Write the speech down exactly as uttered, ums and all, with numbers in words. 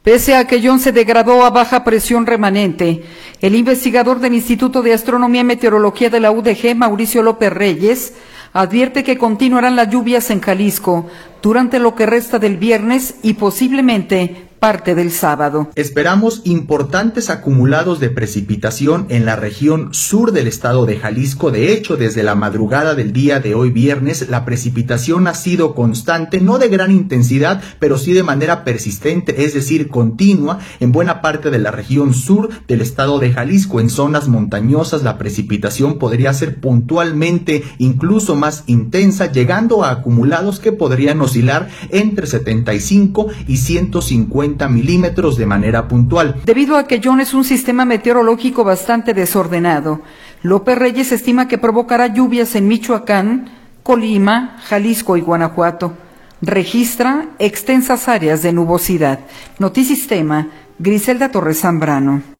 Pese a que John se degradó a baja presión remanente, el investigador del Instituto de Astronomía y Meteorología de la U D G, Mauricio López Reyes, advierte que continuarán las lluvias en Jalisco durante lo que resta del viernes y posiblemente parte del sábado. Esperamos importantes acumulados de precipitación en la región sur del estado de Jalisco. De hecho, desde la madrugada del día de hoy viernes, la precipitación ha sido constante, no de gran intensidad, pero sí de manera persistente, es decir, continua, en buena parte de la región sur del estado de Jalisco. En zonas montañosas, la precipitación podría ser puntualmente incluso más intensa, llegando a acumulados que podrían oscilar entre setenta y cinco y ciento cincuenta milímetros de manera puntual. Debido a que John es un sistema meteorológico bastante desordenado, López Reyes estima que provocará lluvias en Michoacán, Colima, Jalisco y Guanajuato. Registra extensas áreas de nubosidad. Notisistema, Griselda Torres Zambrano.